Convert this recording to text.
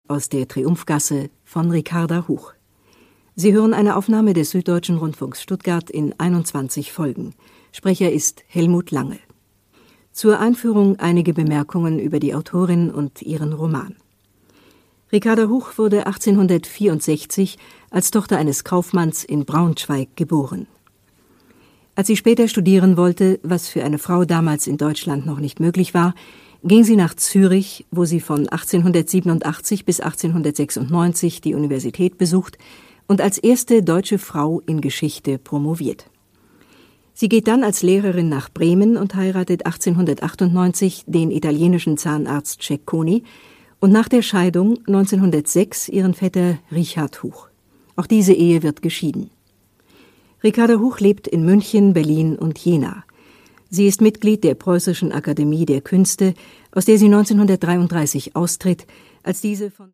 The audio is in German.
Aus der Triumphgasse von Ricarda Huch. Sie hören eine Aufnahme des Süddeutschen Rundfunks Stuttgart in 21 Folgen. Sprecher ist Helmut Lange. Zur Einführung einige Bemerkungen über die Autorin und ihren Roman. Ricarda Huch wurde 1864 als Tochter eines Kaufmanns in Braunschweig geboren. Als sie später studieren wollte, was für eine Frau damals in Deutschland noch nicht möglich war, ging sie nach Zürich, wo sie von 1887 bis 1896 die Universität besucht und als erste deutsche Frau in Geschichte promoviert. Sie geht dann als Lehrerin nach Bremen und heiratet 1898 den italienischen Zahnarzt Cecconi und nach der Scheidung 1906 ihren Vetter Richard Huch. Auch diese Ehe wird geschieden. Ricarda Huch lebt in München, Berlin und Jena. Sie ist Mitglied der Preußischen Akademie der Künste, aus der sie 1933 austritt, als diese von